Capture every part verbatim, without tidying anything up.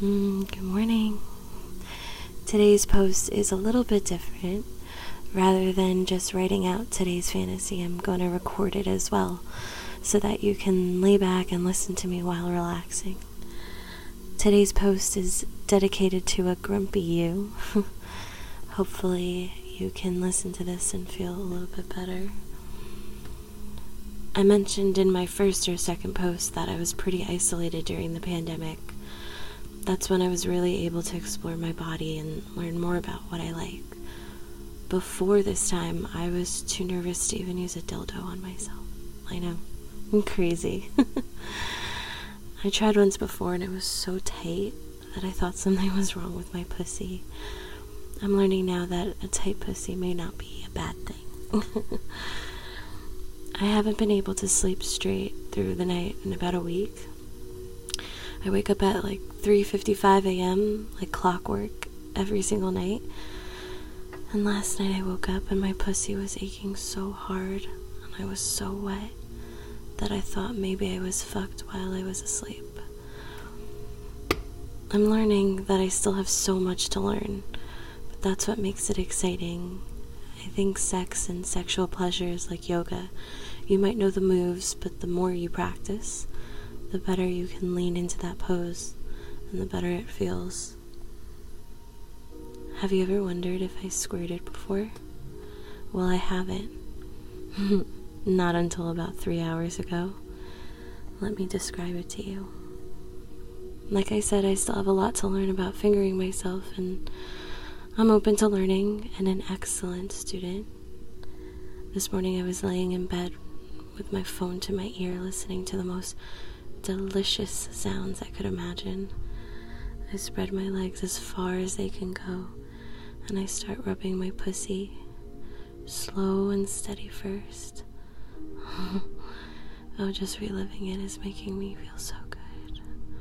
Mm, good morning. Today's post is a little bit different. Rather than just writing out today's fantasy, I'm going to record it as well so that you can lay back and listen to me while relaxing. Today's post is dedicated to a grumpy you. Hopefully you can listen to this and feel a little bit better. I mentioned in my first or second post that I was pretty isolated during the pandemic. That's when I was really able to explore my body and learn more about what I like. Before this time, I was too nervous to even use a dildo on myself. I know, I'm crazy. I tried once before and it was so tight that I thought something was wrong with my pussy. I'm learning now that a tight pussy may not be a bad thing. I haven't been able to sleep straight through the night in about a week. I wake up at like three fifty-five a.m. like clockwork every single night. And last night I woke up and my pussy was aching so hard and I was so wet that I thought maybe I was fucked while I was asleep. I'm learning that I still have so much to learn, but that's what makes it exciting. I think sex and sexual pleasure is like yoga. You might know the moves, but the more you practice, the better you can lean into that pose and the better it feels. Have you ever wondered if I squirted before? Well, I haven't. Not until about three hours ago. Let me describe it to you. Like I said, I still have a lot to learn about fingering myself, and I'm open to learning and an excellent student. This morning I was laying in bed with my phone to my ear, listening to the most delicious sounds I could imagine. I spread my legs as far as they can go, and I start rubbing my pussy, slow and steady first. Oh, just reliving it is making me feel so good.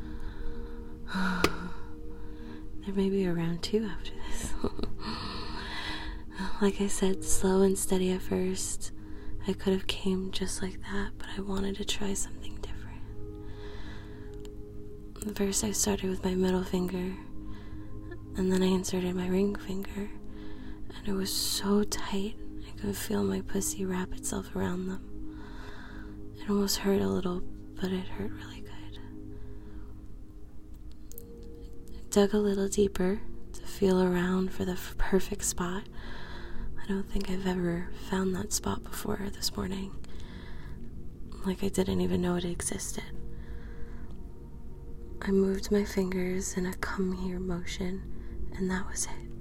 There may be a round two after this. Like I said, slow and steady at first. I could have came just like that, but I wanted to try something different. First I started with my middle finger, and then I inserted my ring finger, and it was so tight I could feel my pussy wrap itself around them. It almost hurt a little, but it hurt really good. I dug a little deeper to feel around for the f- perfect spot. I don't think I've ever found that spot before this morning. Like I didn't even know it existed. I moved my fingers in a come here motion, and that was it.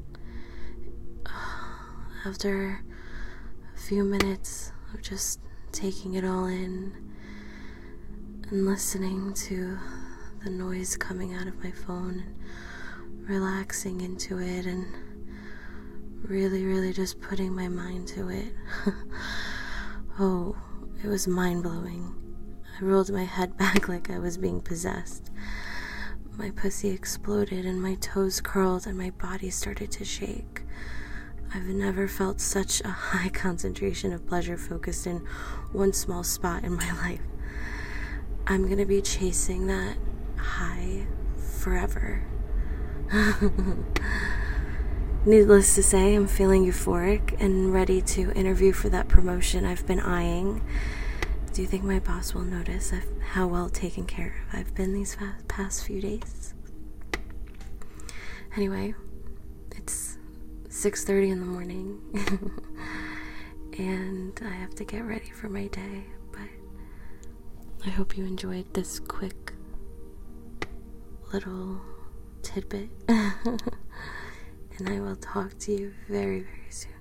After a few minutes of just taking it all in and listening to the noise coming out of my phone and relaxing into it and really, really just putting my mind to it. Oh, it was mind-blowing. I rolled my head back like I was being possessed. My pussy exploded and my toes curled and my body started to shake. I've never felt such a high concentration of pleasure focused in one small spot in my life. I'm gonna be chasing that high forever. Needless to say, I'm feeling euphoric and ready to interview for that promotion I've been eyeing. Do you think my boss will notice how well taken care of I've been these past few days? Anyway, it's six thirty in the morning and I have to get ready for my day, but I hope you enjoyed this quick little tidbit and I will talk to you very, very soon.